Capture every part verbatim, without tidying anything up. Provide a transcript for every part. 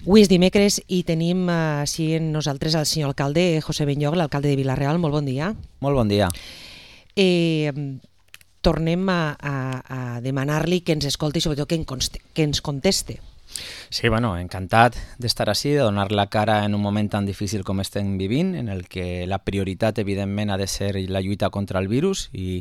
Avui és dimecres i tenim així en nosaltres el senyor alcalde José Benlloch, l'alcalde de Vila-real. Molt bon dia. Molt bon dia. Eh, tornem a, a, a demanar-li que ens escolti i sobretot que, en conste, que ens conteste. Sí, bueno, encantat d'estar així, de donar la cara en un moment tan difícil com estem vivint, en el que la prioritat evidentment ha de ser la lluita contra el virus i,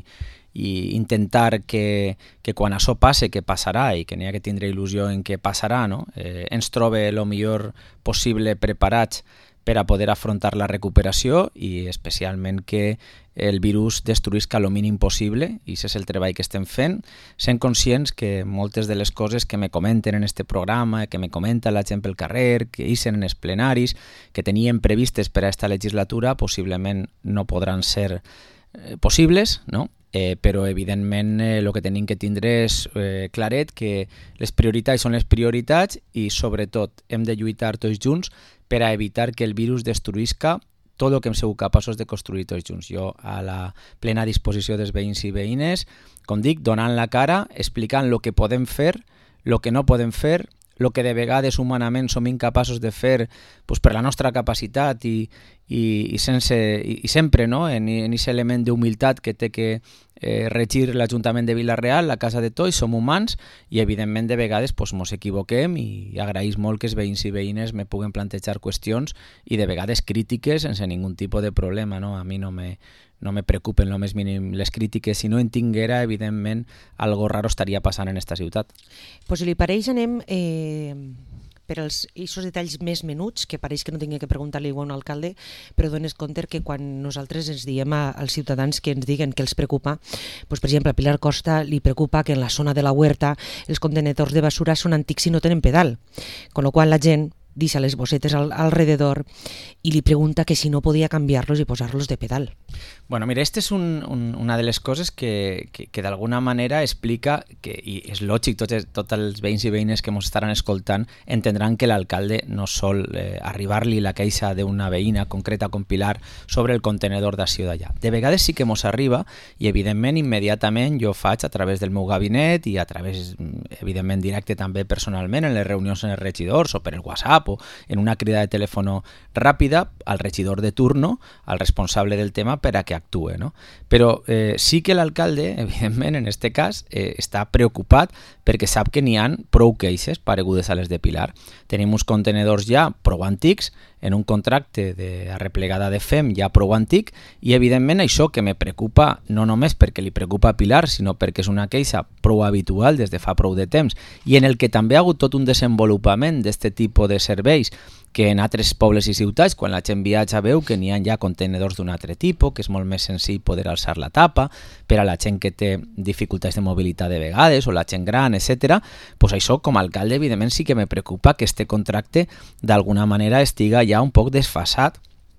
i intentar que, que quan això passe, que passarà i que n'hi ha que tindre il·lusió en què passarà, no? eh, ens trobe el millor possible preparats per a poder afrontar la recuperació i especialment que el virus destruïsca el mínim possible, i aquest és el treball que estem fent, sent conscients que moltes de les coses que me comenten en este programa, que me comenta la gent pel carrer, que ixen en els plenaris, que tenien previstes per a esta legislatura, possiblement no podran ser eh, possibles, no? Eh, però evidentment el eh, que tenim que tindre és eh, claret que les prioritats són les prioritats i sobretot hem de lluitar tots junts per a evitar que el virus destruïsca tot el que hem sigut capaços de construir tots junts. Jo a la plena disposició dels veïns i veïnes, com dic, donant la cara, explicant el que podem fer, el que no podem fer, el que de vegades humanament som incapaços de fer pues, per la nostra capacitat i, i, i, sense, i, i sempre no? en aquest element d'humilitat que té que eh, regir l'Ajuntament de Vila-real, la casa de tots, som humans i evidentment de vegades pues, mos equivoquem i agraïs molt que els veïns i veïnes me puguen plantejar qüestions i de vegades crítiques sense ningun tipus de problema. No? A mi no me, no me preocupen lo més mínim les crítiques. Si no en tinguera, evidentment, algo raro estaria passant en esta ciutat. Pues si li pareix, anem eh, per als eixos detalls més menuts, que pareix que no tingué que preguntar-li a un alcalde, però dones compte que quan nosaltres ens diem a, als ciutadans que ens diguen que els preocupa, pues, per exemple, a Pilar Costa li preocupa que en la zona de la huerta els contenedors de basura són antics i no tenen pedal, con lo qual la gent deixa les bossetes al, alrededor i li pregunta que si no podia canviar-los i posar-los de pedal. Bueno, mira, esta és un, un, una de les coses que, que, que d'alguna manera explica, que, i és lògic, tots, tots els veïns i veïnes que ens estaran escoltant entendran que l'alcalde no sol eh, arribar-li la queixa d'una veïna concreta com Pilar sobre el contenedor d'ació d'allà. De vegades sí que ens arriba i evidentment immediatament jo faig a través del meu gabinet i a través, evidentment, directe també personalment en les reunions en els regidors o per el WhatsApp o en una crida de telèfon ràpida al regidor de turno, al responsable del tema, per a que actue. No? Però eh, sí que l'alcalde, evidentment, en aquest cas, eh, està preocupat perquè sap que n'hi ha prou queixes paregudes a les de Pilar. Tenim uns contenedors ja prou antics, en un contracte de arreplegada de F E M ja prou antic i evidentment això que me preocupa no només perquè li preocupa a Pilar sinó perquè és una queixa prou habitual des de fa prou de temps i en el que també ha hagut tot un desenvolupament d'aquest tipus de serveis que en altres pobles i ciutats, quan la gent viatja veu que n'hi ha ja contenedors d'un altre tipus, que és molt més senzill poder alçar la tapa, per a la gent que té dificultats de mobilitat de vegades, o la gent gran, etcètera. Pues això, com a alcalde, evidentment sí que me preocupa que este contracte d'alguna manera estiga ja un poc desfasat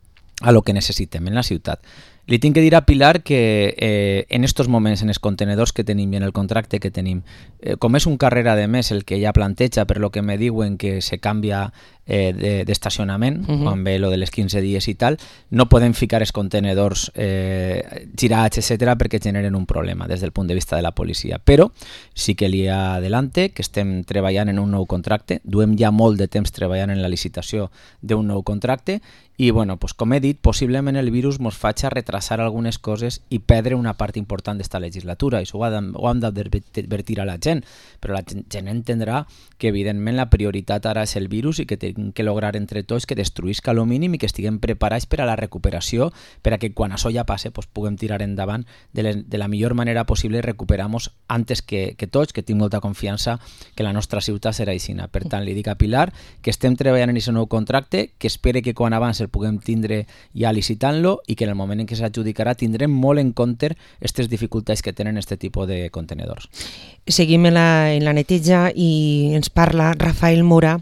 a lo que necessitem en la ciutat. Li tinc que dir a Pilar que eh, en estos moments, en els contenedors que tenim i en el contracte que tenim, eh, com és un carrera de mes el que ella planteja, per lo que me diuen que se canvia eh, d'estacionament, de, uh-huh. quan ve lo de les quinze dies i tal, no podem ficar els contenedors eh, girats, etcètera, perquè generen un problema des del punt de vista de la policia. Però sí que li adelante que estem treballant en un nou contracte, duem ja molt de temps treballant en la licitació d'un nou contracte i, bueno, pues, com he dit, possiblement el virus ens faci retrasar algunes coses i perdre una part important d'esta legislatura. Això ho hem d'advertir a la gent, però la gent entendrà que, evidentment, la prioritat ara és el virus i que tenim que lograr entre tots que destruïsca lo mínim i que estiguem preparats per a la recuperació, per a que quan això ja passe pues, puguem tirar endavant de, les, de la millor manera possible i recuperar-nos antes que, que tots, que tinc molta confiança que la nostra ciutat serà aixina. Per tant, li dic a Pilar que estem treballant en aquest nou contracte, que espere que quan abans el puguem tindre ja licitant-lo i que en el moment en què s'adjudicarà tindrem molt en compte aquestes dificultats que tenen aquest tipus de contenedors. Seguim en la, en la neteja i ens parla Rafael Mora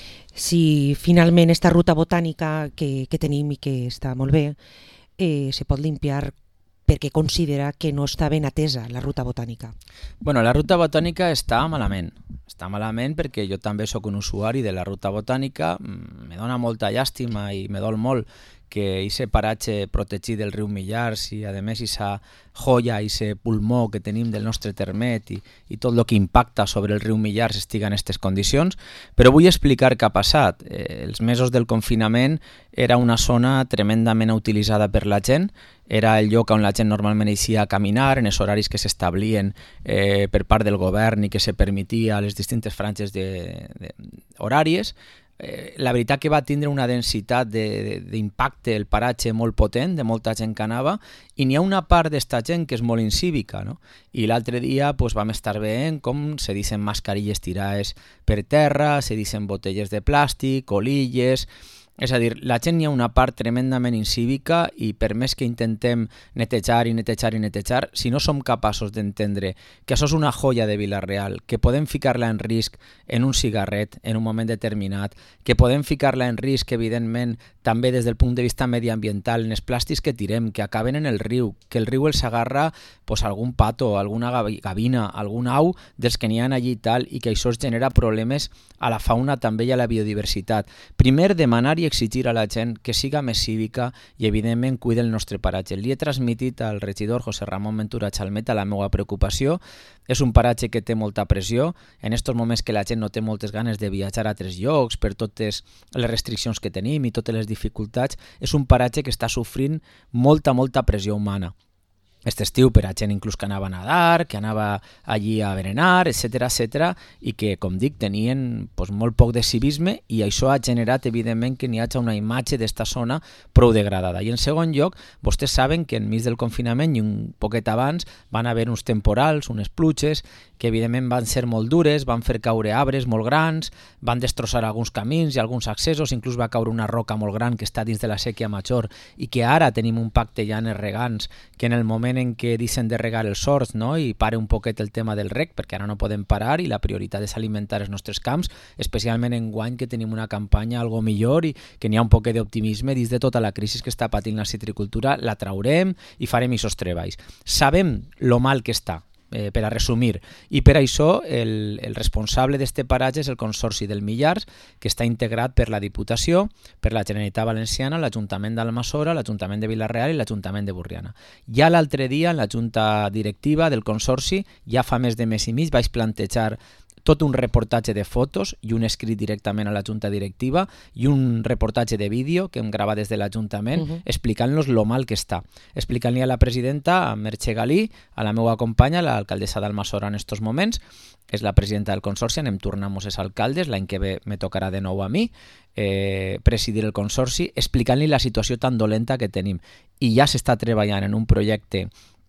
si finalment esta ruta botànica que, que tenim i que està molt bé eh, se pot limpiar perquè considera que no està ben atesa la ruta botànica. Bueno, la ruta botànica està malament. Està malament perquè jo també sóc un usuari de la ruta botànica, me dona molta llàstima i me dol molt que aquest paratge protegit del riu Millars i, a més, aquesta joia, aquest pulmó que tenim del nostre termet i, i tot el que impacta sobre el riu Millars estiga en aquestes condicions. Però vull explicar què ha passat. Eh, els mesos del confinament era una zona tremendament utilitzada per la gent, era el lloc on la gent normalment eixia a caminar en els horaris que s'establien eh, per part del govern i que se permetia a les distintes franges de, de, horàries. Eh, la veritat que va tindre una densitat d'impacte el paratge molt potent, de molta gent que anava, i n'hi ha una part d'esta gent que és molt incívica, no? I l'altre dia pues, vam estar veient com se dicen mascarilles tirades per terra, se dicen botelles de plàstic, colilles. És a dir, la gent hi ha una part tremendament incívica i per més que intentem netejar i netejar i netejar, si no som capaços d'entendre que això és una joia de Vila-real, que podem ficar-la en risc en un cigarret en un moment determinat, que podem ficar-la en risc, evidentment, també des del punt de vista mediambiental, en els plàstics que tirem, que acaben en el riu, que el riu els agarra pues, algun pato, alguna gavina, algun au dels que n'hi ha allí i tal, i que això es genera problemes a la fauna també i a la biodiversitat. Primer, demanar i exigir a la gent que siga més cívica i, evidentment, cuide el nostre paratge. Li he transmitit al regidor José Ramón Ventura Chalmeta la meva preocupació. És un paratge que té molta pressió. En aquests moments que la gent no té moltes ganes de viatjar a altres llocs per totes les restriccions que tenim i totes les dificultats, és un paratge que està sofrint molta, molta pressió humana. Aquest estiu per a gent inclús que anava a nadar, que anava allí a berenar, etcètera, etcètera, i que, com dic, tenien pues, molt poc de civisme i això ha generat, evidentment, que n'hi hagi una imatge d'esta zona prou degradada. I en segon lloc, vostès saben que enmig del confinament i un poquet abans van haver uns temporals, unes pluges, que evidentment van ser molt dures, van fer caure arbres molt grans, van destrossar alguns camins i alguns accessos, inclús va caure una roca molt gran que està dins de la sèquia major i que ara tenim un pacte ja en els regants, que en el moment en què deixen de regar els horts, no? I pare un poquet el tema del reg, perquè ara no podem parar i la prioritat és alimentar els nostres camps, especialment en guany que tenim una campanya algo millor i que n'hi ha un poquet d'optimisme dins de tota la crisi que està patint la citricultura, la traurem i farem aquests treballs. Sabem lo mal que està, Eh, per a resumir, i per això el, el responsable d'este paratge és el Consorci del Millars, que està integrat per la Diputació, per la Generalitat Valenciana, l'Ajuntament d'Almassora, l'Ajuntament de Vila-real i l'Ajuntament de Borriana. Ja l'altre dia, en la Junta Directiva del Consorci, ja fa més de mes i mig, vaig plantejar tot un reportatge de fotos i un escrit directament a la Junta Directiva i un reportatge de vídeo que hem gravat des de l'Ajuntament uh-huh. explicant-los lo mal que està. Explicant-li a la presidenta, a Merche Galí, a la meva companya, l'alcaldessa d'Almassora en estos moments, és la presidenta del Consorci, anem tornant-nos els alcaldes, l'any que ve me tocarà de nou a mi eh, presidir el Consorci, explicant-li la situació tan dolenta que tenim. I ja s'està treballant en un projecte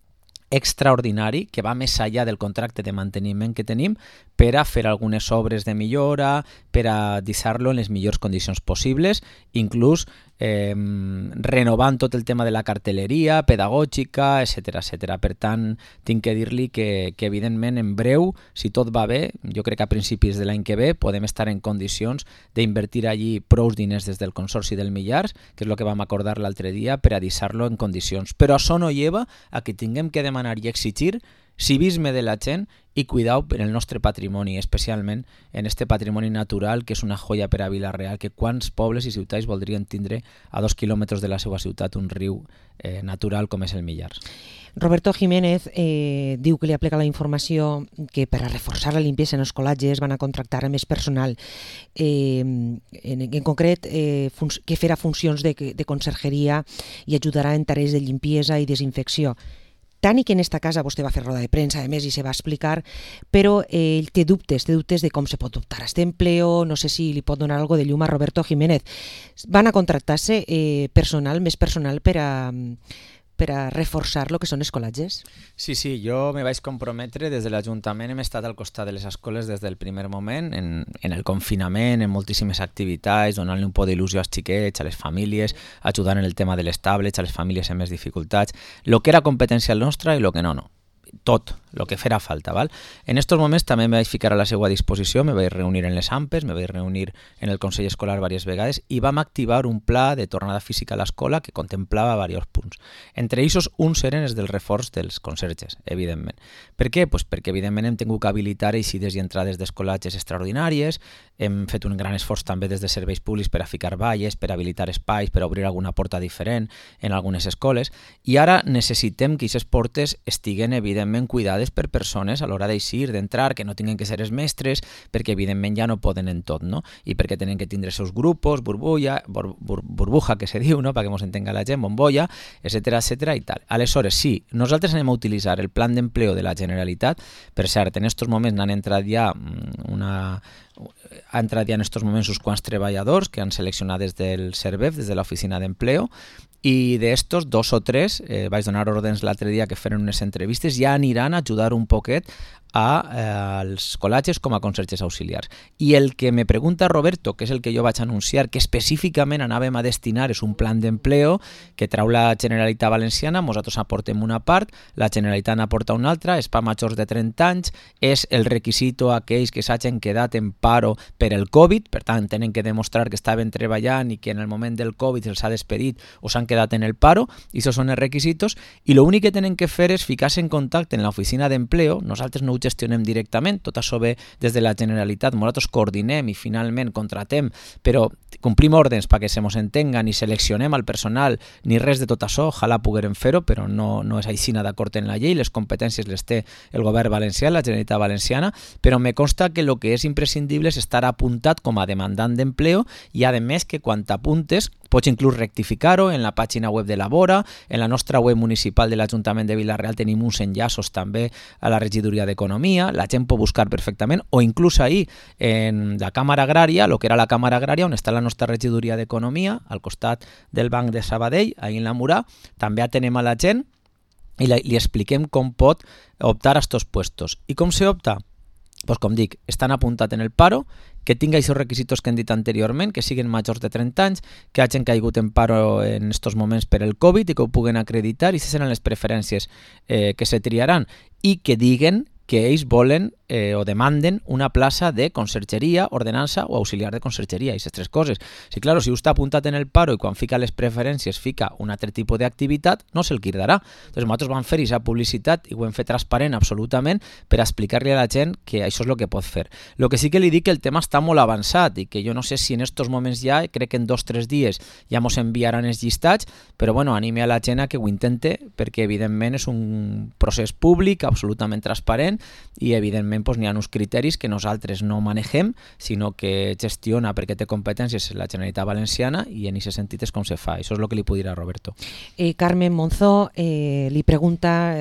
extraordinari que va més enllà del contracte de manteniment que tenim per a fer algunes obres de millora, per a deixar-lo en les millors condicions possibles, inclús eh, renovant tot el tema de la cartelleria pedagògica, etcètera, etcètera. Per tant, tinc que dir-li que, que evidentment en breu, si tot va bé, jo crec que a principis de l'any que ve podem estar en condicions d'invertir allí prous diners des del Consorci del Millars, que és el que vam acordar l'altre dia, per a deixar-lo en condicions. Però això no lleva a que tinguem que demanar i exigir civisme de la gent i cuidau per el nostre patrimoni, especialment en este patrimoni natural que és una joia per a Vila-real, que quants pobles i ciutats voldrien tindre a dos quilòmetres de la seva ciutat un riu eh, natural com és el Millars. Roberto Jiménez eh, diu que li aplica la informació que per a reforçar la limpiesa en els col·latges van a contractar més personal, eh, en, en concret eh, que farà funcions de, de consergeria i ajudarà en tarees de limpiesa i desinfecció. Tant i que en esta casa vostè va fer roda de premsa, a més, i se va explicar, però eh, ell té dubtes, té dubtes de com se pot optar a este empleo, no sé si li pot donar algo de llum a Roberto Jiménez. Van a contractar-se eh, personal, més personal per a, per a reforçar lo que són els col·latges? Sí, sí, jo me vaig comprometre des de l'Ajuntament, hem estat al costat de les escoles des del primer moment, en, en el confinament, en moltíssimes activitats, donant-li un poc d'il·lusió als xiquets, a les famílies, ajudant en el tema de les tablets, a les famílies amb més dificultats, el que era competència nostra i el que no, no. Tot, lo que farà falta. Val? En estos moments també me vaig ficar a la seva disposició, me vaig reunir en les A M P E S, me vaig reunir en el Consell Escolar diverses vegades i vam activar un pla de tornada física a l'escola que contemplava diversos punts. Entre ells, uns eren els del reforç dels conserges, evidentment. Per què? Pues perquè, evidentment, hem tingut que habilitar eixides i entrades d'escolatges extraordinàries, hem fet un gran esforç també des de serveis públics per a ficar valles, per habilitar espais, per obrir alguna porta diferent en algunes escoles, i ara necessitem que aquestes portes estiguen, evidentment, cuidades per persones a l'hora d'eixir, d'entrar, que no tinguin que ser els mestres, perquè, evidentment, ja no poden en tot, no? I perquè tenen que tindre els seus grupos, burbuja, bur, bur, burbuja, que se diu, no? Perquè ens entenga la gent, bombolla, etcètera, etcètera i tal. Aleshores, sí, nosaltres anem a utilitzar el plan d'empleo de la Generalitat. Per cert, en estos moments n'han entrat ja una... ha entrat ja en estos moments uns quants treballadors que han seleccionat des del CERVEF, des de l'oficina d'empleo, i d'estos, dos o tres, eh, vaig donar ordens l'altre dia que feren unes entrevistes, ja aniran a ajudar un poquet a, eh, als col·latges com a conserges auxiliars. I el que me pregunta Roberto, que és el que jo vaig anunciar, que específicament anàvem a destinar, és un plan d'empleo que trau la Generalitat Valenciana, nosaltres aportem una part, la Generalitat n'aporta una altra, és per majors de trenta anys, és el requisito a aquells que s'hagin quedat en paro per el Covid, per tant, tenen que demostrar que estaven treballant i que en el moment del Covid se'ls ha despedit o s'han quedat en el paro, i això són els requisitos, i l'únic que tenen que fer és ficar-se en contacte en l'oficina d'empleo, nosaltres no ho gestionem directament, tot això ve des de la Generalitat, nosaltres coordinem i finalment contratem, però complim ordens perquè se mos entenguen i seleccionem el personal, ni res de tot això, ojalà poguérem fer-ho, però no, no és així d'acord en la llei, les competències les té el govern valencià, la Generalitat Valenciana, però me consta que el que és imprescindible és estar apuntat com a demandant d'empleo i, a més, que quan t'apuntes pots inclús rectificar-ho en la pàgina web de la Vora, en la nostra web municipal de l'Ajuntament de Vila-real tenim uns enllaços també a la regidoria d'Economia, la gent pot buscar perfectament, o inclús ahir en la Càmera Agrària, el que era la Càmera Agrària, on està la nostra regidoria d'Economia, al costat del Banc de Sabadell, ahir en la Murà, també atenem a la gent i li expliquem com pot optar a estos puestos. I com se opta? Pues com dic, estan apuntats en el paro, que tinga aquests requisitos que hem dit anteriorment, que siguin majors de trenta anys, que hagin caigut en paro en estos moments per el Covid i que ho puguen acreditar, i aquestes seran les preferències eh, que se triaran, i que diguen que ells volen eh, o demanden una plaça de consergeria, ordenança o auxiliar de consergeria, aquestes tres coses. Sí, claro, si ho està apuntat en el paro i quan fica les preferències fica un altre tipus d'activitat, no se'l cridarà. Entonces, nosaltres vam fer aquesta publicitat i ho hem fet transparent absolutament per explicar-li a la gent que això és el que pot fer. El que sí que li dic que el tema està molt avançat i que jo no sé si en estos moments ja, crec que en dos o tres dies ja mos enviaran els llistats, però bueno, anime a la gent a que ho intente perquè evidentment és un procés públic absolutament transparent i evidentment pues, n'hi ha uns criteris que nosaltres no manegem, sinó que gestiona perquè té competències la Generalitat Valenciana i en aquest sentit és com se fa. Això és el que li puc dir a Roberto. Eh, Carmen Monzó eh, li pregunta,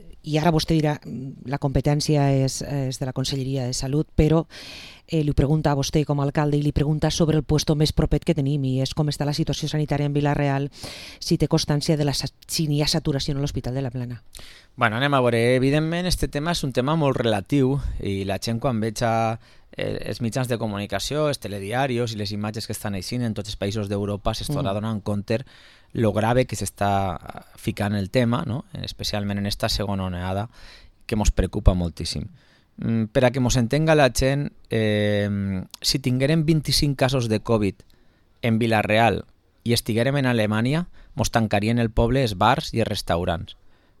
i ara vostè dirà la competència és, és de la Conselleria de Salut, però eh, li pregunta a vostè com a alcalde i li pregunta sobre el puesto més propet que tenim i és com està la situació sanitària en Vila-real, si té constància de la, si n'hi ha saturació en l'Hospital de la Plana. Bueno, anem a veure, evidentment este tema és un tema molt relatiu i la gent quan veig a els mitjans de comunicació, els telediaris i les imatges que estan eixint en tots els països d'Europa s'estarà donant compte lo grave que s'està ficant el tema, no? Especialment en esta segona onada que ens preocupa moltíssim. Per a que ens entenga la gent, eh, si tinguérem vint-i-cinc casos de Covid en Vila-real i estiguérem en Alemanya, ens tancarien el poble els bars i els restaurants.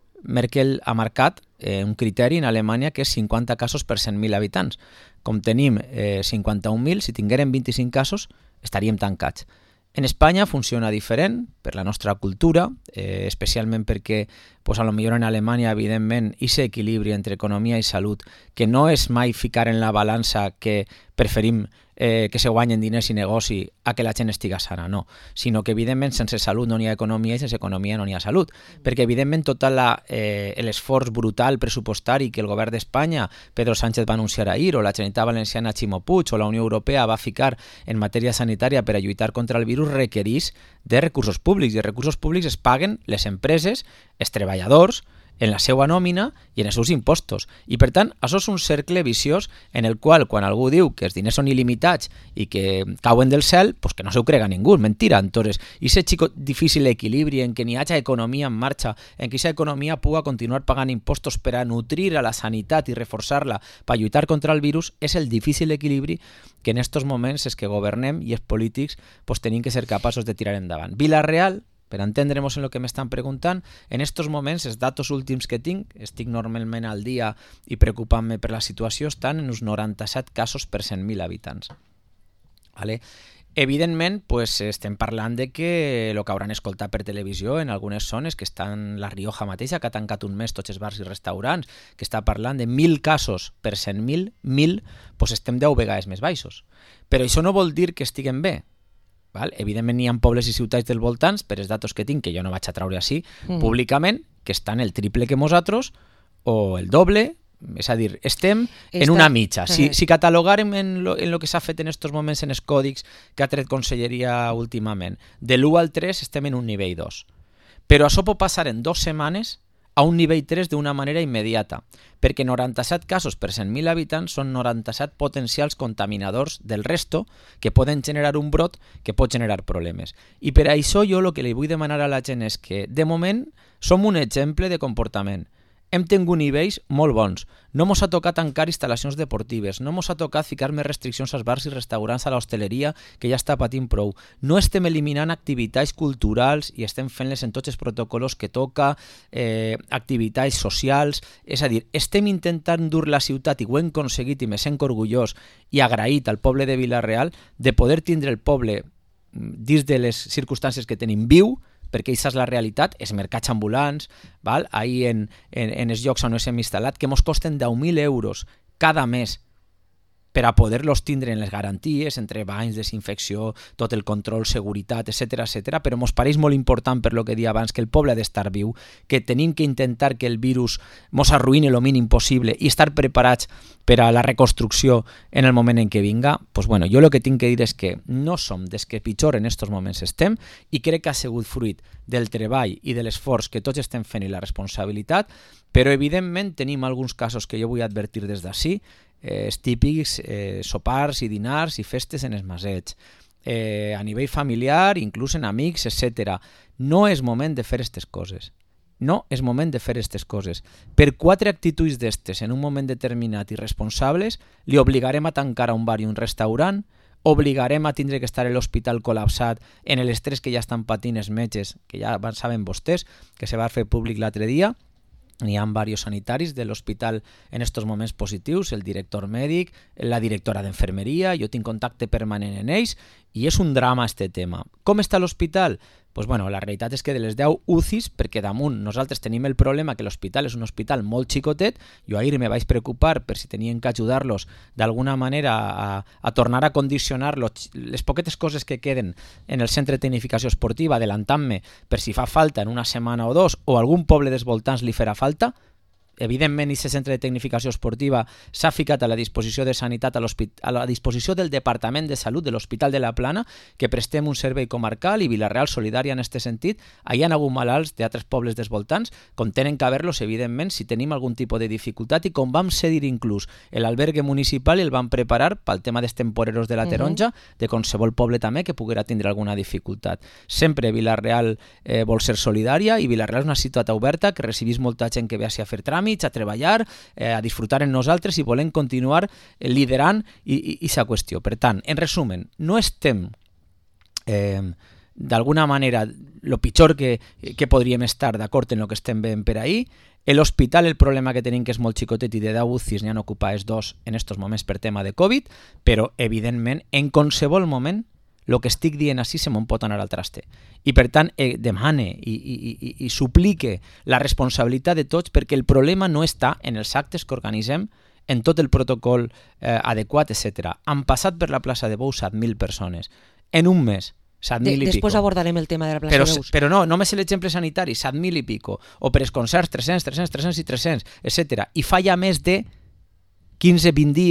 Merkel ha marcat eh, un criteri en Alemanya que és cinquanta casos per cent mil habitants. Com tenim eh, cinquanta-un mil, si tinguérem vint-i-cinc casos, estaríem tancats. En Espanya funciona diferent per la nostra cultura, eh, especialment perquè pues, a lo millor en Alemanya, evidentment, aquest equilibri entre economia i salut, que no és mai ficar en la balança que preferim eh, que se guanyen diners i negoci a que la gent estiga sana, no, sinó que evidentment sense salut no n'hi ha economia i sense economia no n'hi ha salut, perquè evidentment tot eh, l'esforç brutal pressupostari que el govern d'Espanya, Pedro Sánchez va anunciar ahir, o la Generalitat Valenciana Ximo Puig, o la Unió Europea va ficar en matèria sanitària per a lluitar contra el virus, requereix de recursos públics, i els recursos públics es paguen les empreses, els treballadors, en la seva nòmina i en els seus impostos. I per tant, això és un cercle viciós en el qual quan algú diu que els diners són il·limitats i que cauen del cel, pues que no se ho crega ningú, és mentira. Entonces, i aquest xico difícil equilibri en què n'hi hagi economia en marxa, en què aquesta economia pugui continuar pagant impostos per a nutrir a la sanitat i reforçar-la per lluitar contra el virus, és el difícil equilibri que en aquests moments és que governem i els polítics pues, tenim que ser capaços de tirar endavant. Vila-real, per entendre'ns en el que m'estan preguntant, en estos moments, els datos últims que tinc, estic normalment al dia i preocupant-me per la situació, estan en uns noranta-set casos per cent mil habitants. Vale? Evidentment, pues, estem parlant de que el que hauran escoltat per televisió en algunes zones, que estan La Rioja mateixa, que ha tancat un mes tots els bars i restaurants, que està parlant de mil casos per cent mil, mil, pues estem deu vegades més baixos. Però això no vol dir que estiguem bé. Val? Evidentment hi ha pobles i ciutats del voltants, per els datos que tinc, que jo no vaig a traure així, mm. públicament, que estan el triple que nosaltres, o el doble, és a dir, estem Està... en una mitja. Si, si catalogàrem en lo, en lo que s'ha fet en aquests moments en els còdics que ha tret Conselleria últimament, de l'u al tres estem en un nivell dos. Però això pot passar en dues setmanes a un nivell tres d'una manera immediata, perquè noranta-set casos per cent mil habitants són noranta-set potencials contaminadors del resto que poden generar un brot que pot generar problemes. I per això jo el que li vull demanar a la gent és que, de moment, som un exemple de comportament. Hem tingut nivells molt bons. No mos ha tocat tancar instal·lacions deportives, no mos ha tocat ficar més restriccions als bars i restaurants, a l'hostaleria, que ja està patint prou. No estem eliminant activitats culturals i estem fent-les en tots els protocols que toca, eh, activitats socials. És a dir, estem intentant dur la ciutat, i ho hem aconseguit, i me sent orgullós i agraït al poble de Vila-real de poder tindre el poble dins de les circumstàncies que tenim viu, perquè aquesta és la realitat, els mercats ambulants, val? Ahir en, en, en els llocs on ens hem instal·lat, que ens costen deu mil euros cada mes per a poder-los tindre en les garanties, entre banys, desinfecció, tot el control, seguretat, etcètera, etcètera, però ens pareix molt important, per lo que dia abans, que el poble ha d'estar viu, que tenim que intentar que el virus ens arruïni el mínim possible i estar preparats per a la reconstrucció en el moment en què vinga. Pues bueno, jo el que tinc que dir és que no som des que pitjor en aquests moments estem, i crec que ha sigut fruit del treball i de l'esforç que tots estem fent i la responsabilitat, però evidentment tenim alguns casos que jo vull advertir des d'ací, eh, típics eh, sopars i dinars i festes en els masets, eh, a nivell familiar, inclús en amics, etcètera. No és moment de fer aquestes coses. No és moment de fer aquestes coses. Per quatre actituds d'estes en un moment determinat i responsables, li obligarem a tancar a un bar i un restaurant, obligarem a tindre que estar a l'hospital col·lapsat en l'estrès que ja estan patint els metges, que ja saben vostès, que se va fer públic l'altre dia. N'hi ha diversos sanitaris de l'hospital en aquests moments positius, el director mèdic, la directora d'enfermeria, jo tinc contacte permanent en ells, i és un drama este tema. Com està l'hospital? Pues bueno, la realitat és que de les deu U C Is, perquè damunt nosaltres tenim el problema que l'hospital és un hospital molt xicotet, jo ahir me vaig preocupar per si tenien que ajudar-los d'alguna manera a, a tornar a condicionar los, les poquetes coses que queden en el centre de tecnificació esportiva, adelantant-me per si fa falta en una setmana o dos, o algun poble dels voltants li farà falta. Evidentment, aquest centre de tecnificació esportiva s'ha ficat a la disposició de sanitat, a, a la disposició del Departament de Salut de l'Hospital de la Plana, que prestem un servei comarcal, i Vila-real solidària en aquest sentit. Hi ha hagut malalts d'altres pobles dels voltants, com tenen que haver-los, evidentment, si tenim algun tipus de dificultat, i com vam cedir inclús l'albergue municipal i el vam preparar pel tema dels temporeros de la taronja, uh-huh. de qualsevol poble també que poguera tindre alguna dificultat. Sempre Vila-real eh, vol ser solidària, i Vila-real és una ciutat oberta que recibís molta gent que ve a fer tràmits, a treballar, eh, a disfrutar en nosaltres, i volem continuar eh, liderant aquesta qüestió. Per tant, en resumen, no estem eh, d'alguna manera el pitjor que, que podríem estar d'acord en el que estem veient per ahir. L'hospital, el problema que tenim que és molt xicotet, i de deu U C Is n'hi han ocupades dos en aquests moments per tema de Covid, però evidentment en qualsevol moment el que estic dient així se me'n pot anar al traste. I per tant, eh, demane i, i, i, i suplique la responsabilitat de tots, perquè el problema no està en els actes que organitzem, en tot el protocol eh, adequat, etcètera. Han passat per la plaça de Bous set mil persones. En un mes, set mil de, i pico. Després abordarem el tema de la plaça però, de Bous. Però no, només l'exemple sanitari, set mil i pico. O per els concerts, tres-cents, tres-cents, tres-cents i tres-cents, etcètera. I fa ja més de quinze vint dies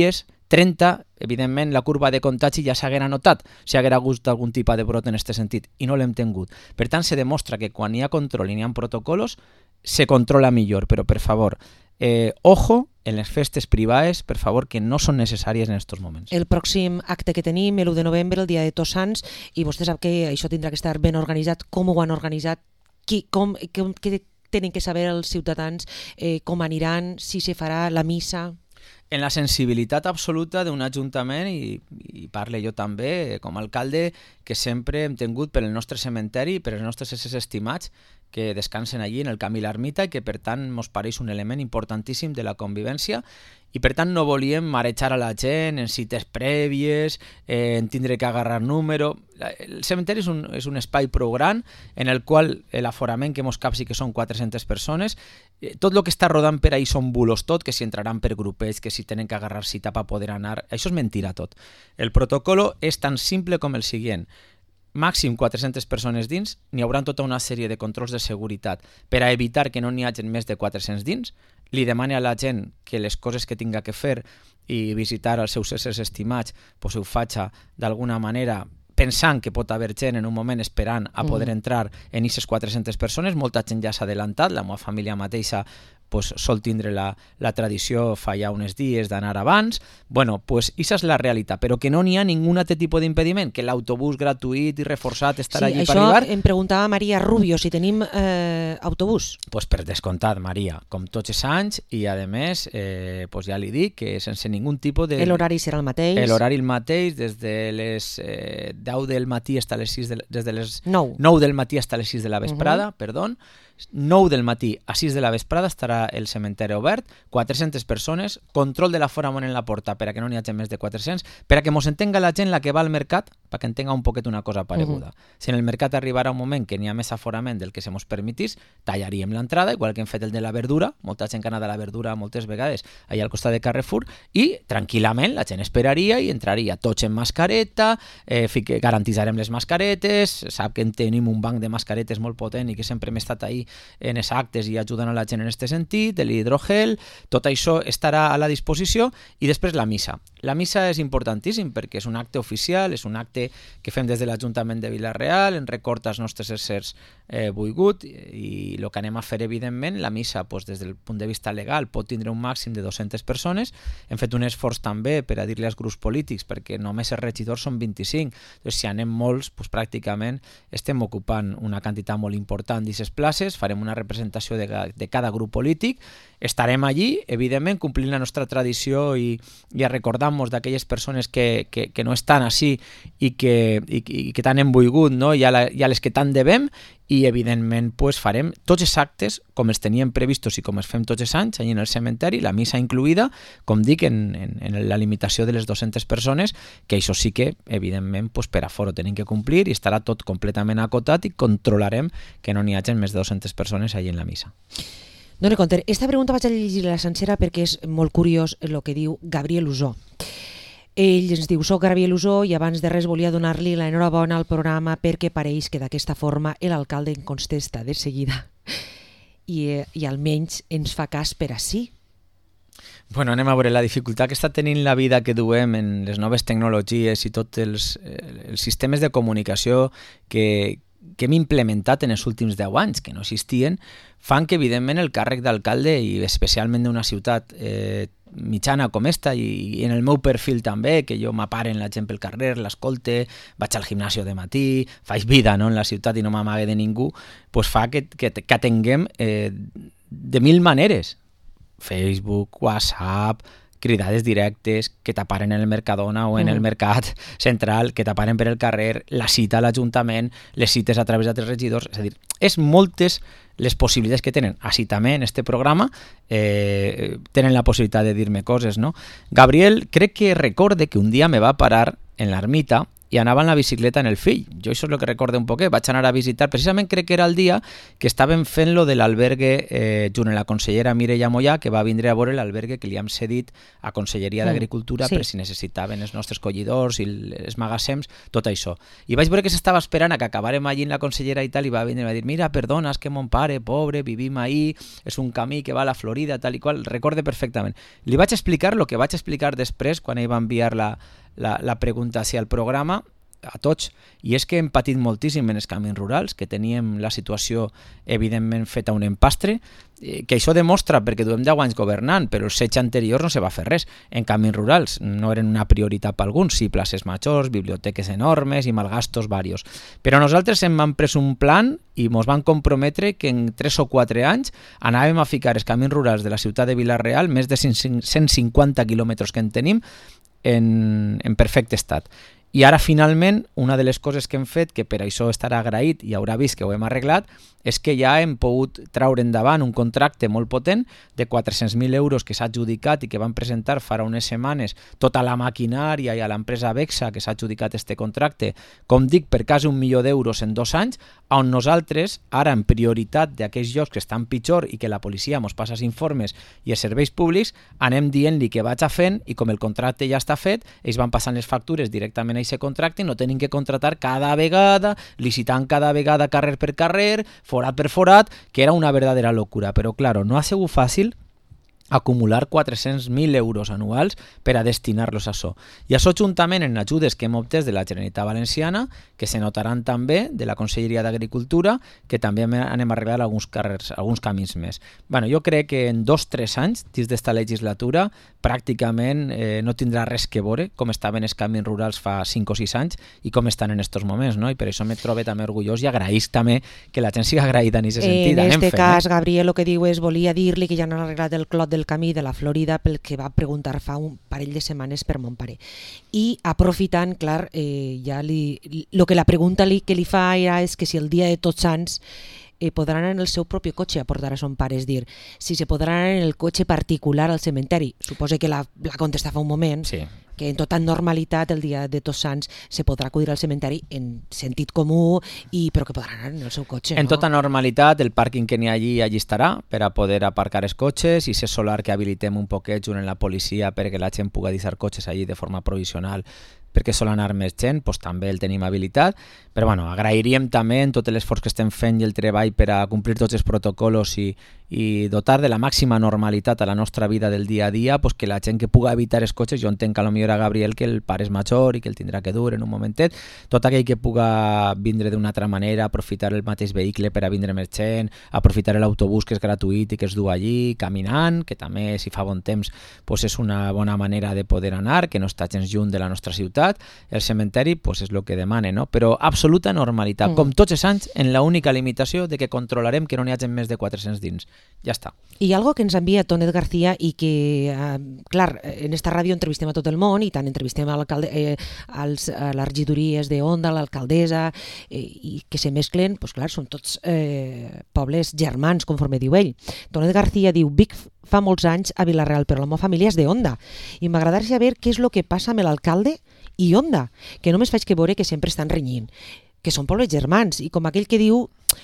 trenta, evidentment la curva de contagi ja s'haguera notat si haguera hagut algun tipus de brot en aquest sentit, i no l'hem tingut. Per tant, se demostra que quan hi ha control i n'hi ha protocols, se controla millor, però per favor, eh, ojo en les festes privades, per favor, que no són necessàries en aquests moments. El pròxim acte que tenim, l'u de novembre, el dia de Tots Sants, i vostè sap que això tindrà que estar ben organitzat. Com ho han organitzat? Qui, com, com, què tenen que saber els ciutadans? Eh, com aniran? Si se farà la missa? En la sensibilitat absoluta d'un ajuntament, i, i parle jo també com a alcalde, que sempre hem tingut per el nostre cementeri, per els nostres éssers estimats, que descansen allí en el camí l'ermita i que per tant ens pareix un element importantíssim de la convivència, i per tant no volíem marejar a la gent en cites prèvies, eh, en tindre que agarrar número. El cementeri és un, és un espai prou gran en el qual l'aforament que mos cap sí que són quatre-centes persones. Eh, tot el que està rodant per ahí són bulos tot, que si entraran per grupets, que si tenen que agarrar cita per poder anar. Això és mentira tot. El protocolo és tan simple com el següent. Màxim quatre-centes persones dins, n'hi haurà tota una sèrie de controls de seguretat per a evitar que no n'hi hagi més de quatre-cents dins. Li demani a la gent que les coses que tinga que fer i visitar els seus éssers estimats pues ho faci d'alguna manera pensant que pot haver gent en un moment esperant a poder entrar en aquestes quatre-centes persones. Molta gent ja s'ha adelantat, la meva família mateixa pues, sol tindre la, la tradició fa ja uns dies d'anar abans. Bueno, pues això és la realitat, però que no n'hi ha ningun altre tipus d'impediment, que l'autobús gratuït i reforçat estarà sí, allí per arribar. Això em preguntava Maria Rubio, si tenim eh, autobús. Pues per descomptat, Maria, com tots els anys, i a més, eh, pues ja li dic que sense ningun tipus de... L'horari serà el mateix. L'horari el mateix, des de les eh, deu del matí fins a les sis de, des de les nou. nou del matí fins a les sis de la vesprada, uh -huh. perdó. nou del matí a sis de la vesprada estarà el cementeri obert, quatre-centes persones, control de l'aforament en la porta per a que no n'hi hagi més de quatre-cents, per a que mos entenga la gent la que va al mercat, perquè entenga un poquet una cosa pareguda. Uh -huh. Si en el mercat arribarà un moment que n'hi ha més aforament del que se mos permetís, tallaríem l'entrada, igual que hem fet el de la verdura, molta gent que ha anat a la verdura moltes vegades allà al costat de Carrefour, i tranquil·lament la gent esperaria i entraria tots en mascareta, eh, garantitzarem les mascaretes, sap que tenim un banc de mascaretes molt potent i que sempre hem estat ahí en els actes i ajudant a la gent en aquest sentit, l'hidrogel, tot això estarà a la disposició, i després la missa. La missa és importantíssim perquè és un acte oficial, és un acte que fem des de l'Ajuntament de Vila-real, en record als nostres éssers eh, volgut, i el que anem a fer, evidentment, la missa pues, des del punt de vista legal pot tindre un màxim de dues-centes persones. Hem fet un esforç també per a dir-li als grups polítics, perquè només els regidors són vint-i-cinc, doncs si anem molts, pues, pràcticament estem ocupant una quantitat molt important d'aquestes places, farem una representació de, de cada grup polític, estarem allí, evidentment, complint la nostra tradició i, i a recordar-nos d'aquelles persones que, que, que no estan així i que, i, i que tant hem volgut, no? I, a la, i a les que tant devem, i evidentment pues, farem tots els actes com els teníem previstos i com els fem tots els anys allà en el cementeri, la missa incluïda, com dic, en, en, en la limitació de les dues-centes persones, que això sí que, evidentment, pues, per aforo tenim que complir i estarà tot completament acotat i controlarem que no n'hi hagi més de dues-centes persones allà en la missa. Dona compte, esta pregunta vaig a llegir-la sencera perquè és molt curiós el que diu Gabriel Usó. Ell ens diu, soc Gabriel Usó i abans de res volia donar-li l'enhorabona al programa perquè pareix que d'aquesta forma l'alcalde en contesta de seguida i, eh, i almenys ens fa cas per ací. Bueno, anem a veure, la dificultat que està tenint la vida que duem en les noves tecnologies i tots els, els sistemes de comunicació que, que hem implementat en els últims deu anys, que no existien, fan que, evidentment, el càrrec d'alcalde, i especialment d'una ciutat eh, mitjana com esta, i en el meu perfil també, que jo m'aparen la gent pel carrer, l'escolte, vaig al gimnasio de matí, faig vida, no, en la ciutat i no m'amague de ningú, pues fa que, que, que atenguem eh, de mil maneres. Facebook, WhatsApp, cridades directes, que t'aparen en el Mercadona o en mm. el Mercat Central, que t'aparen per el carrer, la cita a l'Ajuntament, les cites a través d'altres regidors, és a dir, és moltes les possibilitats que tenen. Així també en este programa eh, tenen la possibilitat de dir-me coses, no? Gabriel, crec que recorde que un dia me va parar en l'ermita i anava en la bicicleta en el fill. Jo això és el que recordo un poquet. Vaig anar a visitar, precisament crec que era el dia que estaven fent lo de l'albergue eh, junt amb la consellera Mireia Mollà, que va vindre a veure l'albergue que li hem cedit a Conselleria mm, d'Agricultura sí. per si necessitaven els nostres collidors i els magassems, tot això. I vaig veure que s'estava esperant a que acabàrem allí en la consellera i tal, i va vindre i va dir, mira, perdona, és que mon pare, pobre, vivim ahí, és un camí que va a la Florida, tal i qual, recorde perfectament. Li vaig explicar el que vaig explicar després quan ell va enviar la La, la pregunta hacia el programa a tots, i és que hem patit moltíssim en els camins rurals, que teníem la situació evidentment feta un empastre, que això demostra perquè duem deu anys governant, però els setge anteriors no se va fer res en camins rurals, no eren una prioritat per alguns, sí, places majors, biblioteques enormes i malgastos varios, però nosaltres hem han pres un plan i ens van comprometre que en tres o quatre anys anàvem a ficar els camins rurals de la ciutat de Vila-real, més de cent cinquanta quilòmetres que en tenim, En, en perfecte estat. I ara, finalment, una de les coses que hem fet, que per això estarà agraït i haurà vist que ho hem arreglat, és que ja hem pogut traure endavant un contracte molt potent de quatre-cents mil euros que s'ha adjudicat i que van presentar farà unes setmanes tota la maquinària i a l'empresa Vexa que s'ha adjudicat este contracte, com dic, per quasi un milió d'euros en dos anys, on nosaltres, ara en prioritat d'aquells llocs que estan pitjor i que la policia ens passa els informes i els serveis públics, anem dient-li que vaig a fent, i com el contracte ja està fet, ells van passant les factures directament a aquest contracte i no tenim que contratar cada vegada, licitant cada vegada carrer per carrer, forat per forat, que era una verdadera locura. Però, claro, no ha sigut fàcil acumular quatre-cents mil euros anuals per a destinar-los a això. I això juntament en ajudes que hem obtès de la Generalitat Valenciana, que se notaran també de la Conselleria d'Agricultura, que també anem a arreglar alguns carrers, alguns camins més. Bueno, jo crec que en dos o tres anys, dins d'esta legislatura, pràcticament eh, no tindrà res que veure com estaven els camins rurals fa cinc o sis anys i com estan en estos moments, no? I per això me trobo també orgullós i agraïs també que la gent siga agraïda en aquest sentit. En aquest cas, eh? Gabriel, el que diu és, volia dir-li que ja no han arreglat el clot del camí de la Florida pel que va preguntar fa un parell de setmanes per mon pare. I aprofitant, clar, eh, ja li, lo que la pregunta li, que li fa ja és que si el dia de Tots Sants eh, podran en el seu propi cotxe a portar a son pare, és dir, si se podran en el cotxe particular al cementeri. Suposo que la, la contesta fa un moment, sí. Que en tota normalitat el dia de Tots Sants se podrà acudir al cementeri en sentit comú, i, però que podran anar en el seu cotxe. En no? tota normalitat, el pàrquing que n'hi ha allí, allí estarà per a poder aparcar els cotxes, i ser solar que habilitem un poquet junt amb la policia perquè la gent pugui deixar cotxes allí de forma provisional perquè sol anar més gent, doncs també el tenim habilitat. Però bueno, agrairíem també en tot l'esforç que estem fent i el treball per a complir tots els protocols i, i dotar de la màxima normalitat a la nostra vida del dia a dia, pues que la gent que pugui evitar els cotxes, jo entenc que a lo millor a Gabriel que el pare és major i que el tindrà que dur en un momentet, tot aquell que puga vindre d'una altra manera, aprofitar el mateix vehicle per a vindre més gent, aprofitar l'autobús que és gratuït i que es du allí, caminant, que també si fa bon temps pues és una bona manera de poder anar, que no està gens lluny de la nostra ciutat. El cementeri pues és el que demana, no? Però absoluta normalitat, mm. com tots els anys, en l'única limitació de que controlarem que no n'hi hagi més de quatre-cents dins. Ja està. I algo que ens envia Tonet García i que, eh, clar, en esta ràdio entrevistem a tot el món i tant entrevistem a, eh, als, a les regidories de Onda, a l'alcaldessa, eh, i que se mesclen, pues clar, són tots eh, pobles germans, conforme diu ell. Tonet García diu, Vic fa molts anys a Vila-real, però la meva família és de Onda, i m'agradaria saber què és el que passa amb l'alcalde i Onda, que només faig que veure que sempre estan renyint, que són pobles germans, i com aquell que diu,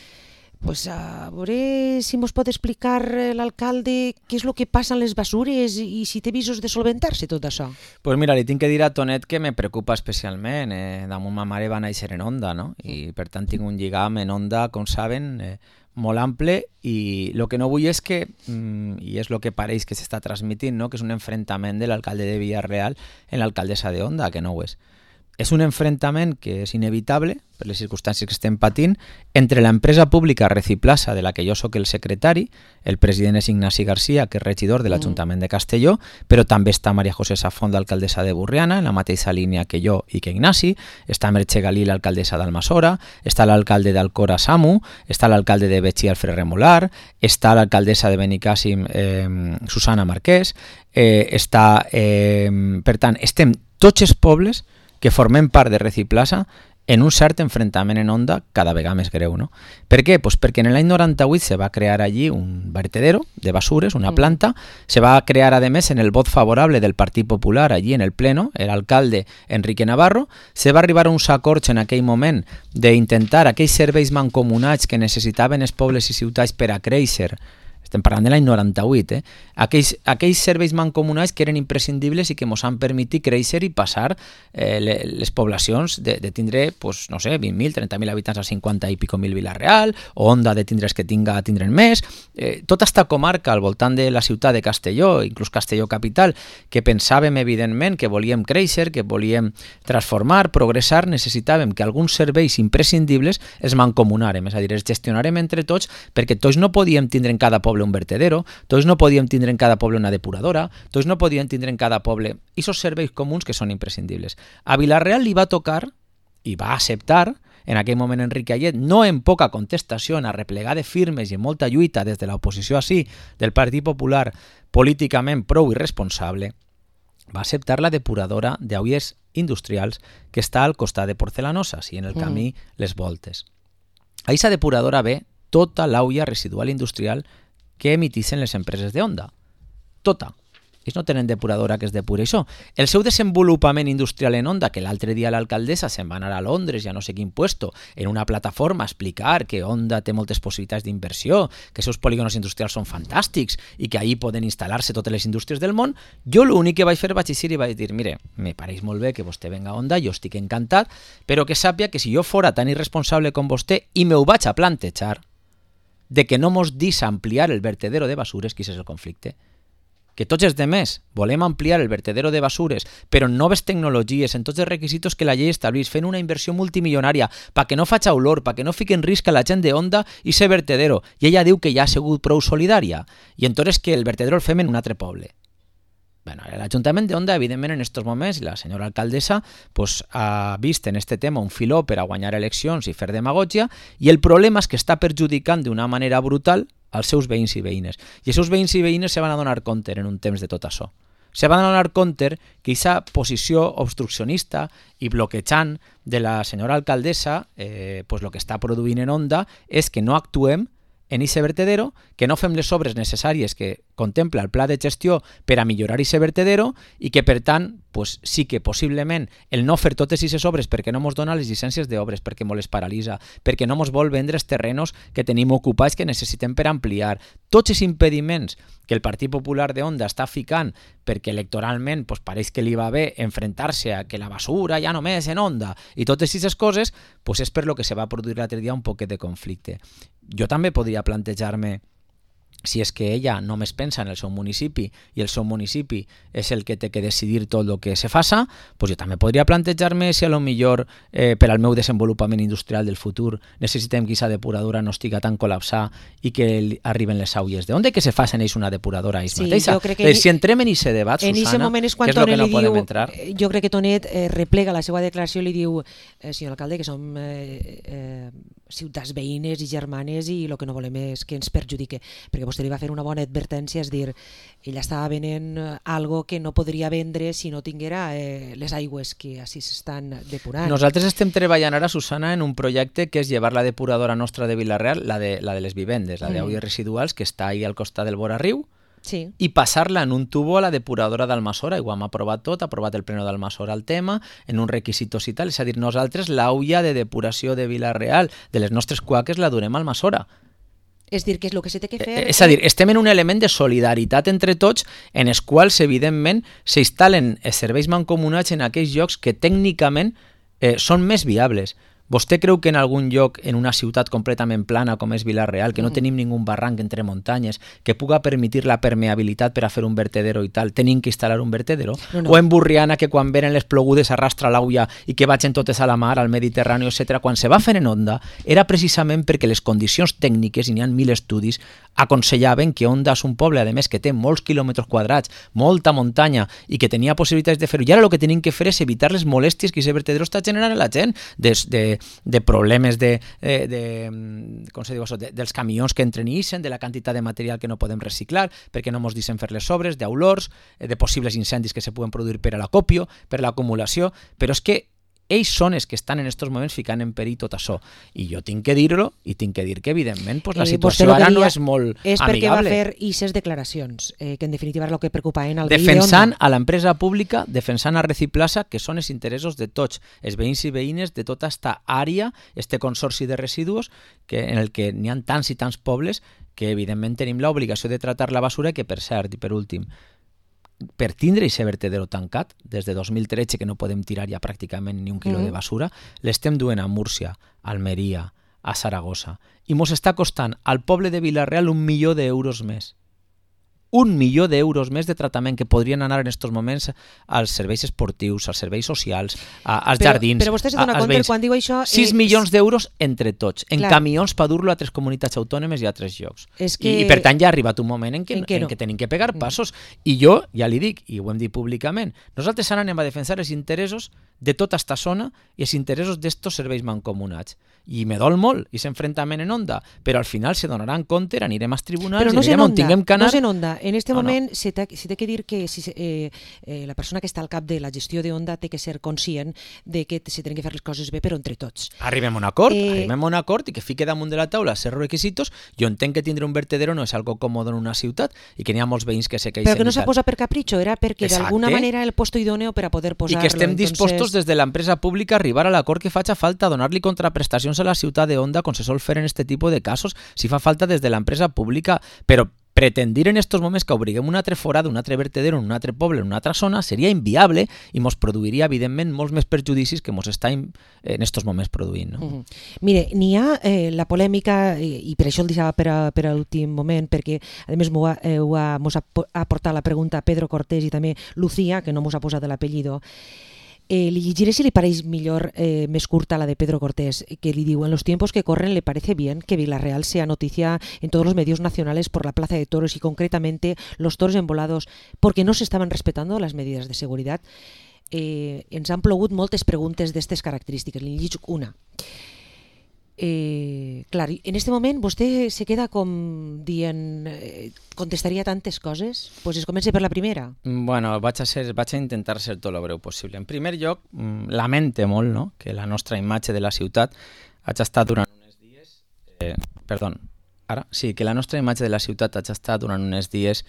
pues a veure si mos pot explicar l'alcalde què és el que passa amb les basures i si té visos de solventar-se tot això. Pues mira, li tinc que dir a Tonet que me preocupa especialment. Eh, damunt ma mare va néixer en Onda, no? I per tant tinc un lligam en Onda, com saben, eh, molt ample, i el que no vull és que, mm, i és el que pareix que s'està transmitint, no? Que és un enfrontament de l'alcalde de Vila-real en l'alcaldessa de Onda, que no ho és. És un enfrontament que és inevitable per les circumstàncies que estem patint entre l'empresa pública Reciplaza, de la que jo sóc el secretari, el president és Ignasi García, que és regidor de l'Ajuntament de Castelló, però també està Maria José Safont, l'alcaldessa de Burriana, en la mateixa línia que jo i que Ignasi, està Merche Galí, l'alcaldessa d'Almassora, està l'alcalde d'Alcora, Samu, està l'alcalde de Betxí, Alfred Remolar, està l'alcaldessa de Benicàssim, eh, Susana Marquès, eh, està, eh, per tant, estem tots els pobles que formem part de Reciplaza en un cert enfrontament en Onda cada vegada més greu, no? Per què? Pues perquè en l'any noranta-vuit se va crear allí un vertedero de basures, una planta, se va crear además en el vot favorable del Partit Popular allí en el pleno, el alcalde Enrique Navarro, se va arribar a uns acords en aquell moment d'intentar aquells serveis mancomunats que necessitaven els pobles i ciutats per a créixer. Estem parlant de l'any noranta-vuit, eh? Aquells, aquells serveis mancomunats que eren imprescindibles i que ens han permès créixer i passar eh, les poblacions de, de tindre, pues, no sé, vint mil, trenta mil habitants a cinquanta i pico mil Vila-real, o Onda de tindre que tinga tindren més. Eh, tota esta comarca al voltant de la ciutat de Castelló, inclús Castelló capital, que pensàvem evidentment que volíem créixer, que volíem transformar, progressar, necessitàvem que alguns serveis imprescindibles els mancomunàrem, és a dir, els gestionàrem entre tots, perquè tots no podíem tindre en cada poble un vertedero, tots no podíem tindre en cada poble una depuradora, tots no podíem tindre en cada poble esos serveis comuns que són imprescindibles. A Vila-real li va tocar i va acceptar en aquell moment Enrique Ayet, no en poca contestació, en arreplegar de firmes i en molta lluita des de l'oposició així del Partit Popular políticament prou irresponsable, va acceptar la depuradora d'aules industrials que està al costat de Porcelanosas i en el camí mm. Les Voltes. A aquesta depuradora ve tota l'aulla residual industrial que emitissin les empreses de Onda. Tota. Ells no tenen depuradora que es depuri això. El seu desenvolupament industrial en Onda, que l'altre dia l'alcaldessa se'n va anar a Londres, ja no sé quin puesto, en una plataforma a explicar que Onda té moltes possibilitats d'inversió, que els seus polígonos industrials són fantàstics i que allí poden instal·lar-se totes les indústries del món, jo l'únic que vaig fer vaig eixir i vaig dir, mire, me pareix molt bé que vostè venga a Onda, jo estic encantat, però que sàpia que si jo fora tan irresponsable com vostè i me ho vaig a plantejar, de que no mos dis ampliar el vertedero de basures, que és el conflicte, que tots els demés volem ampliar el vertedero de basures, però en noves tecnologies, en tots els requisits que la llei estableix, fent una inversió multimilionària, perquè no faig olor, perquè no fiqui en risc a la gent de Onda i ese vertedero. I ella diu que ja ha sigut prou solidària. I entonces que el vertedero el fem en un altre poble. Bueno, l'Ajuntament de Onda, evidentment, en aquests moments, la senyora alcaldessa pues, ha vist en este tema un filó per a guanyar eleccions i fer demagògia, i el problema és que està perjudicant d'una manera brutal als seus veïns i veïnes. I els seus veïns i veïnes se van a donar compte en un temps de tot això. Se van a donar compte que aquesta posició obstruccionista i bloquejant de la senyora alcaldessa, eh, pues, el que està produint en Onda és que no actuem en ese vertedero, que no fem les obres necessàries que contempla el pla de gestió per a millorar ese vertedero i que, per tant, pues, sí que possiblement el no fer totes aquestes obres perquè no mos dona les llicències d'obres, perquè mos les paralitza, perquè no mos vol vendre els terrenos que tenim ocupats que necessitem per ampliar. Tots els impediments que el Partit Popular de Onda està ficant perquè electoralment pues, pareix que li va bé enfrontar-se a que la basura ja només en Onda i totes aquestes coses, pues, és per lo que se va produir l'altre dia un poquet de conflicte. Jo també podria plantejar-me, si és que ella només pensa en el seu municipi i el seu municipi és el que té que decidir tot el que se faça, pues jo també podria plantejar-me si a lo millor eh, per al meu desenvolupament industrial del futur necessitem que aquesta depuradora no estiga tan col·lapsada i que arriben les aulles. De on que se facin ells una depuradora ells sí, mateixa? Que si entrem en aquest debat, en Susana, moment és que és el que no diu, podem entrar. Jo crec que Tonet eh, replega la seva declaració i li diu, eh, senyor alcalde, que som eh, eh, ciutats veïnes i germanes i el que no volem és que ens perjudique, perquè vostè li va fer una bona advertència, és dir, ella estava venent algo que no podria vendre si no tinguera eh, les aigües que així s'estan depurant. Nosaltres estem treballant ara, Susana, en un projecte que és llevar la depuradora nostra de Vila-real, la de, la de les vivendes, la mm. d'aigües residuals, que està ahí al costat del vora riu, sí. i passar-la en un tubo a la depuradora d'Almassora, i ho hem aprovat tot, ha aprovat el pleno d'Almassora el tema, en uns requisitos i tal, és a dir, nosaltres l'aulla de depuració de Vila-real de les nostres cuaques la durem a Almassora. És dir, que és el que se té que fer... És a dir, estem en un element de solidaritat entre tots en els quals, evidentment, s'instal·len els serveis mancomunats en aquells llocs que tècnicament eh, són més viables. Vostè creu que en algun lloc, en una ciutat completament plana com és Vila-real, que no mm. tenim ningú barranc entre muntanyes, que puga permetir la permeabilitat per a fer un vertedero i tal, tenim que instal·lar un vertedero? No, no. O en Burriana, que quan venen les plogudes arrastra l'aulla i que vagin totes a la mar, al Mediterrani, etcètera. Quan se va fer en Onda, era precisament perquè les condicions tècniques, i n'hi ha mil estudis, aconsellaven que Onda és un poble, a més, que té molts quilòmetres quadrats, molta muntanya, i que tenia possibilitats de fer-ho. I ara el que tenim que fer és evitar les molèsties que aquest vertedero està generant a la gent, des de de problemes de, de, de, com se diu això, de, dels camions que entren i ixen, de la quantitat de material que no podem reciclar, perquè no ens deixen fer les obres, d'olors, de possibles incendis que se poden produir per a l'acopio, per l'acumulació, però és que ells són els que estan en aquests moments ficant en perill tot això. I jo tinc que dir-ho i tinc que dir que, evidentment, pues, la situació eh, ara no és molt és amigable. És perquè va fer aquestes declaracions, eh, que en definitiva és el que preocupa en el defensant a l'empresa pública, defensant a Reciplaza, que són els interessos de tots els veïns i veïnes de tota esta àrea, este consorci de residus, que, en el que n'hi ha tants i tants pobles que, evidentment, tenim l'obligació de tratar la basura, que, per cert, i per últim, per tindre aquest vertedero tancat, des de dos mil tretze, que no podem tirar ja pràcticament ni un quilo mm. de basura, l'estem duent a Múrcia, a Almeria, a Saragossa, i mos està costant al poble de Vila-real un milió d'euros més. Un milió d'euros més de tractament que podrien anar en aquests moments als serveis esportius, als serveis socials, a, als però, jardins. Però vostè se dona compte quan diu això... sis milions d'euros entre tots, en clar. Camions per dur-lo a altres comunitats autònomes i a altres llocs. És que... I, I per tant ja ha arribat un moment en què, en què, no. en què tenim que pegar passos. I jo, ja li dic, i ho hem dit públicament, nosaltres ara anem a defensar els interessos de tota esta zona i els interessos d'estos serveis mancomunats. I me dol molt, i s'enfrontament en onda, però al final se donaran compte, anirem als tribunals, no i anirem on tinguem que anar... No s'enonda. En aquest no, moment no. se té que dir que si, eh, eh, la persona que està al cap de la gestió d'Onda té que ser conscient de que se tenen que fer les coses bé, però entre tots. Arribem a un acord, eh... arribem a un acord i que fique damunt de la taula certs requisitos. Jo entenc que tindre un vertedero no és algo còmode en una ciutat i que n'hi ha molts veïns que se queixen. Però que no s'ha posat per capritxo, era perquè d'alguna manera el puesto idòneo per a poder posar-lo. I que estem entonces... dispostos des de l'empresa pública a arribar a l'acord que faci falta, a donar-li contraprestacions a la ciutat d'Onda, com se sol fer en este tipus de casos, si fa falta des de l'empresa pública, però pretendir en estos moments que obriguem un altre forada, un altre vertedero en un altre poble, en una altra zona, seria inviable i mos produiria, evidentment, molts més perjudicis que mos està en estos moments produint. No? Uh -huh. Mire, n'hi ha eh, la polèmica, i, i per això el deixava per a, per a l'últim moment, perquè, a més, m'ho ha, eh, ha, mos ha aportat la pregunta Pedro Cortés i també Lucía, que no mos ha posat l'apellido. Eh, li llegiré si li pareix millor, eh, més curta la de Pedro Cortés, que li diu: en los tiempos que corren le parece bien que Vila-real sea noticia en todos los medios nacionales por la plaza de toros y concretamente los toros embolados porque no se estaban respetando las medidas de seguridad. Eh, ens han plogut moltes preguntes d'aquestes característiques, li llegeixo una. Eh, clar, en este moment vostè se queda com dient, eh, contestaria tantes coses? Doncs pues es comença per la primera. Bueno, vaig a, ser, vaig a intentar ser tot el breu possible. En primer lloc, lamente molt, no?, que la nostra imatge de la ciutat hagi estat durant uns dies... Eh, perdó, ara? Sí, que la nostra imatge de la ciutat hagi estat durant uns dies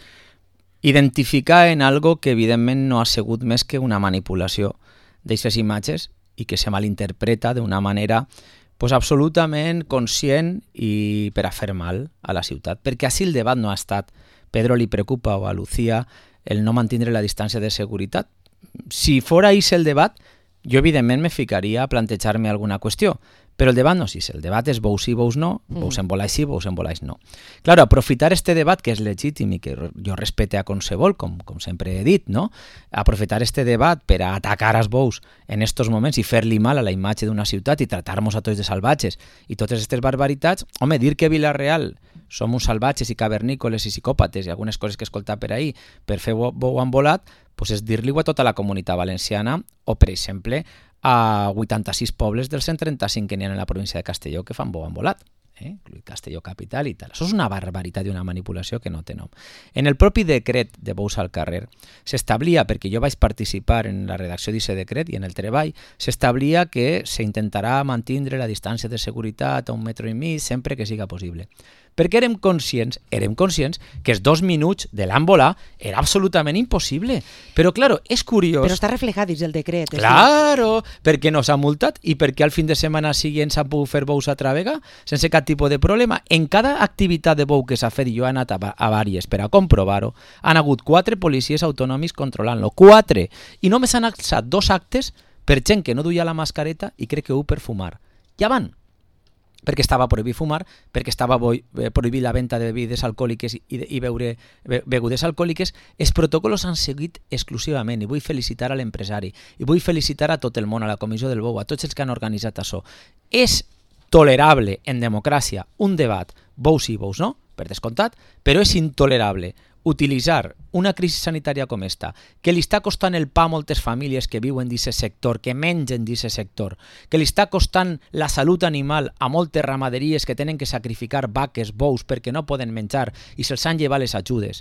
identificar en algo que evidentment no ha sigut més que una manipulació d'aquestes imatges i que se malinterpreta d'una manera pues absolutament conscient i per a fer mal a la ciutat. Perquè així el debat no ha estat. Pedro li preocupa o a Lucía el no mantindre la distància de seguretat. Si fora així el debat, jo evidentment me ficaria a plantejar-me alguna qüestió. Però el debat no és així. El debat és bous sí, bous no, bous embolais sí, bous embolais no. Claro, aprofitar este debat, que és legítim i que jo respecte a qualsevol, com, com sempre he dit, no? Aprofitar este debat per a atacar als bous en estos moments i fer-li mal a la imatge d'una ciutat i tratar-nos a tots de salvatges i totes aquestes barbaritats, home, dir que Vila-real som uns salvatges i cavernícoles i psicòpates i algunes coses que he escoltat per ahir per fer bou embolat, pues és dir-li-ho a tota la comunitat valenciana o, per exemple, a vuitanta-sis pobles dels cent trenta-cinc que n'hi ha en la província de Castelló que fan bou embolat. Eh? Castelló capital i tal. Això és una barbaritat i una manipulació que no té nom. En el propi decret de bous al carrer s'establia, perquè jo vaig participar en la redacció d'aquest decret i en el treball, s'establia que s'intentarà mantindre la distància de seguretat a un metro i mig sempre que siga possible. Perquè érem conscients, érem conscients que els dos minuts de l'embolà era absolutament impossible. Però, claro, és curiós... Però està reflejat dins el decret. Claro, perquè no s'ha multat i perquè al fin de setmana siguient s'han pogut fer bous a Travega sense cap tipus de problema. En cada activitat de bou que s'ha fet, i jo he anat a, a vàries per a comprovar-ho, han hagut quatre policies autonòmics controlant-lo. Quatre! I només han alçat dos actes per gent que no duia la mascareta i crec que ho per fumar. Ja van! Perquè estava prohibit fumar, perquè estava prohibit la venda de begudes alcohòliques i, i beure begudes alcohòliques. Els protocols han seguit exclusivament i vull felicitar a l'empresari i vull felicitar a tot el món, a la Comissió del Bou, a tots els que han organitzat això. És tolerable en democràcia un debat, bous sí, bous no, per descomptat, però és intolerable utilitzar una crisi sanitària com esta, que li està costant el pa a moltes famílies que viuen d'aquest sector, que mengen d'aquest sector, que li està costant la salut animal a moltes ramaderies que tenen que sacrificar vaques, bous, perquè no poden menjar i se'ls han llevat les ajudes.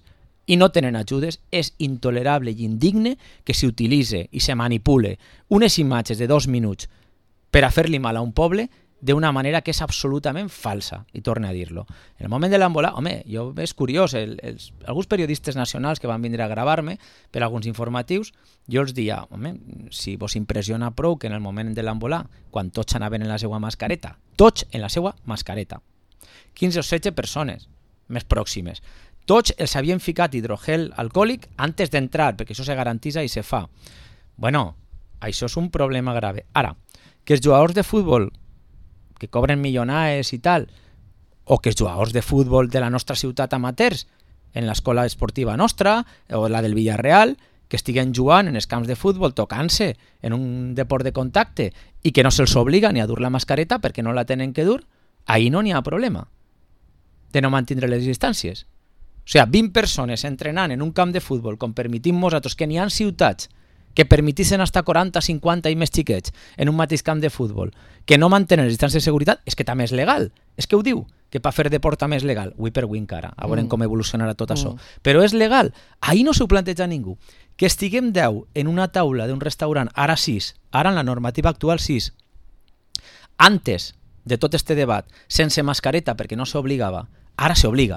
i no tenen ajudes, és intolerable i indigne que s'utilitzi i se manipule unes imatges de dos minuts per a fer-li mal a un poble d'una manera que és absolutament falsa, i torno a dir-lo. En el moment de l'embolada, home, jo és curiós, el, els, alguns periodistes nacionals que van vindre a gravar-me per alguns informatius, jo els dia, home, si vos impressiona prou que en el moment de l'embolada, quan tots anaven en la seva mascareta, tots en la seva mascareta, quinze o setze persones més pròximes, tots els havien ficat hidrogel alcohòlic antes d'entrar, perquè això se garantitza i se fa. Bueno, això és un problema grave. Ara, que els jugadors de futbol que cobren milionades i tal, o que els jugadors de futbol de la nostra ciutat amateurs, en l'escola esportiva nostra, o la del Villarreal, que estiguen jugant en els camps de futbol, tocant-se en un deport de contacte, i que no se'ls obliga ni a dur la mascareta perquè no la tenen que dur, ahí no n'hi ha problema de no mantindre les distàncies. O sigui, vint persones entrenant en un camp de futbol, com permitim nosaltres, que n'hi ha ciutats que permetissin hasta quaranta, cinquanta i més xiquets en un mateix camp de futbol, que no mantenen les distàncies de seguretat, és que també és legal. És que ho diu, que per fer deport també és legal. Ui per ui encara, a veure mm. com evolucionarà tot mm. això. Però és legal. Ahir no s'ho planteja ningú. Que estiguem deu en una taula d'un restaurant, ara sis, ara en la normativa actual sis, antes de tot este debat, sense mascareta perquè no s'obligava, ara s'obliga.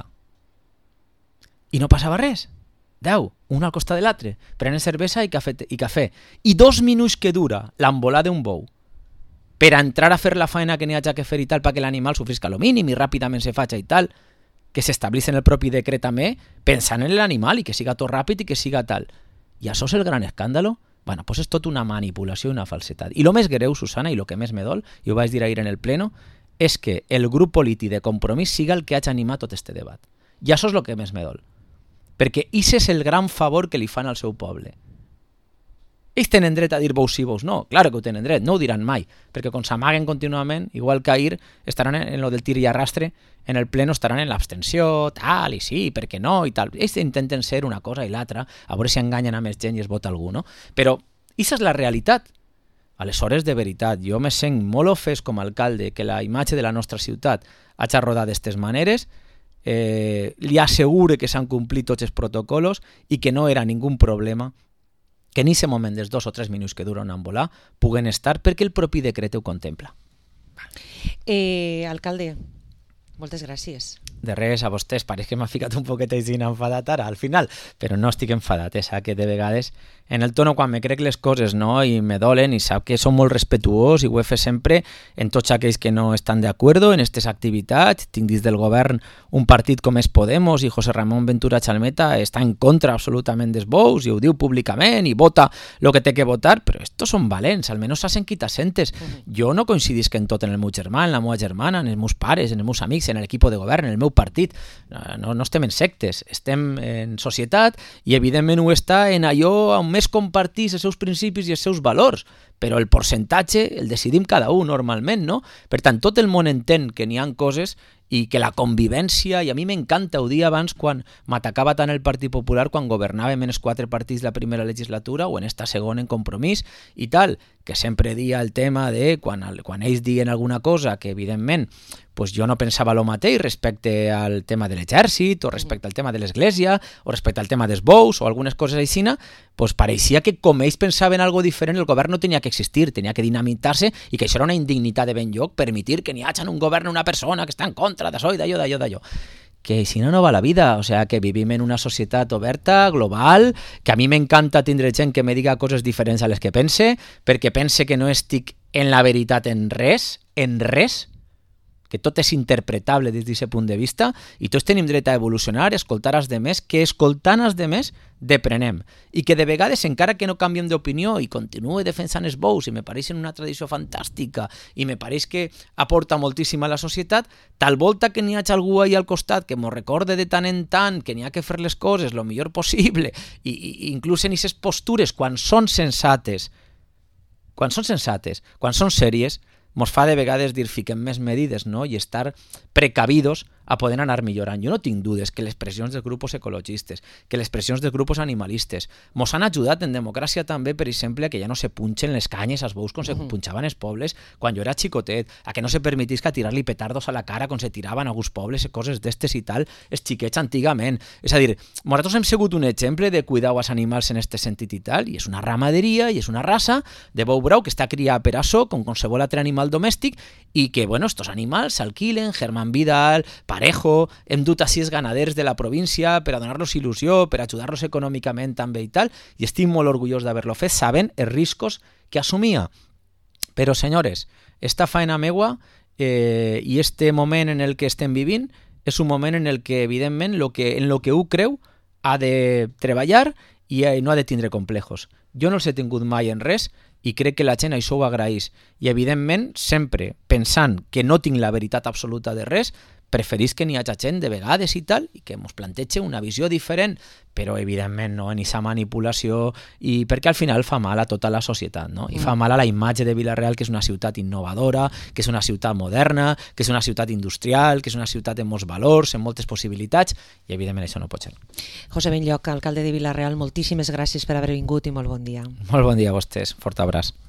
I no passava res. deu, un al costat de l'altre, prenen cervesa i cafè, i cafè. I dos minuts que dura l'embolada d'un bou per a entrar a fer la feina que n'hi hagi que fer i tal, perquè l'animal sofrisca lo mínim i ràpidament se faci i tal, que s'establís en el propi decret també, pensant en l'animal i que siga tot ràpid i que siga tal. I això és el gran escàndalo? Bueno, pues és tot una manipulació i una falsetat. I el més greu, Susana, i el que més me dol, i ho vaig dir ahir en el pleno, és que el grup polític de Compromís siga el que hagi animat tot este debat. I això és el que més me dol. Perquè això és el gran favor que li fan al seu poble. Ells tenen dret a dir vos sí, vos no. Claro que ho tenen dret, no ho diran mai, perquè quan s'amaguen contínuament, igual que ahir, estaran en lo del tir i arrastre, en el pleno estaran en l'abstenció, tal, i sí, per què no, i tal. Ells intenten ser una cosa i l'altra, a veure si enganyen a més gent i es vota algú, no? Però això és la realitat. Aleshores, de veritat, jo me sent molt ofès com a alcalde que la imatge de la nostra ciutat hagi rodat d'aquestes maneres. Eh, li assegure que s'han complit tots els protocols i que no era ningú problema que en aquest moment dels dos o tres minuts que dura una embolada puguen estar perquè el propi decret ho contempla. Eh, alcalde, moltes gràcies. De res, a vostès, pareix que m'ha ficat un poquet així enfadat ara, al final, però no estic enfadat, eh? Sap que de vegades en el tono quan me crec les coses, no? I me dolen, i sap que som molt respetuós i ho he fet sempre en tots aquells que no estan d'acord en aquestes activitats. Tinc dins del govern un partit com és Podemos i José Ramón Ventura Chalmeta està en contra absolutament dels bous i ho diu públicament i vota el que té que votar, però estos són valents, almenys s'hacen quitasentes. Uh-huh. Jo no coincidisc en tot en el meu germà, en la meva germana, en els meus pares, en els meus amics, en l'equip de govern, en el meu partit. No, no estem en sectes, estem en societat i evidentment ho està en allò on més compartís els seus principis i els seus valors, però el percentatge el decidim cada un normalment, no? Per tant, tot el món entén que n'hi ha coses i que la convivència, i a mi m'encanta, ho dia abans quan m'atacava tant el Partit Popular quan governàvem en els quatre partits la primera legislatura o en esta segona en Compromís i tal, que sempre dia el tema de quan, quan ells diuen alguna cosa que evidentment pues jo no pensava el mateix respecte al tema de l'exèrcit o respecte al tema de l'església o respecte al tema dels bous o algunes coses així, pues pareixia que com ells pensaven algo diferent el govern no tenia que existir, tenia que dinamitar-se i que això era una indignitat de ben lloc permetir que n'hi hagi en un govern una persona que està en contra d'això i d'allò, d'allò, d'allò. Que si no, no va la vida, o sea, que vivim en una societat oberta, global, que a mi m'encanta tindre gent que me diga coses diferents a les que pense, perquè pense que no estic en la veritat en res, en res, que tot és interpretable des d'aquest punt de vista i tots tenim dret a evolucionar, a escoltar els demés, que escoltant els demés deprenem i que de vegades encara que no canviem d'opinió i continue defensant els bous i me pareix una tradició fantàstica i me pareix que aporta moltíssim a la societat, tal volta que n'hi hagi algú ahí al costat que m'ho recorde de tant en tant que n'hi ha que fer les coses el millor possible i, i inclús en aquestes postures quan són sensates quan són sensates, quan són sèries mos fa de vegades dir fiquem més medides, no? I estar precavidos a poder anar millorant. Jo no tinc dudes que les pressions dels grups ecologistes, que les pressions dels grups animalistes mos han ajudat en democràcia també, per exemple, que ja no se punxen les canyes als bous com se punxaven els pobles quan jo era xicotet, a que no se permetisca tirar-li petardos a la cara com se tiraven a alguns pobles, coses d'estes i tal, els xiquets antigament. És a dir, nosaltres hem sigut un exemple de cuidar els animals en este sentit i tal, i és una ramaderia i és una raça de bou brau que està criada per açò, com qualsevol altre animal domèstic, i que, bueno, estos animals s'alquilen, Germán Vidal, Parejo, hem dut a sis ganaders de la província per a donar-los il·lusió, per ajudar-los econòmicament també i tal, i estic molt orgullós d'haver-lo fet, sabent els riscos que assumia. Però, senyores, esta faena meua eh, i este moment en el que estem vivint és un moment en el que, evidentment, lo que, en lo que ho creu ha de treballar i no ha de tindre complejos. Jo no els he tingut mai en res i crec que la gent això ho agraeix. I, evidentment, sempre pensant que no tinc la veritat absoluta de res, preferís que n'hi hagi gent de vegades i tal, i que ens plantege una visió diferent, però evidentment no en aquesta manipulació, i perquè al final fa mal a tota la societat, no? I fa mal a la imatge de Vila-real, que és una ciutat innovadora, que és una ciutat moderna, que és una ciutat industrial, que és una ciutat amb molts valors, amb moltes possibilitats, i evidentment això no pot ser. José Benlloch, alcalde de Vila-real, moltíssimes gràcies per haver vingut i molt bon dia. Molt bon dia a vostès, fort abraç.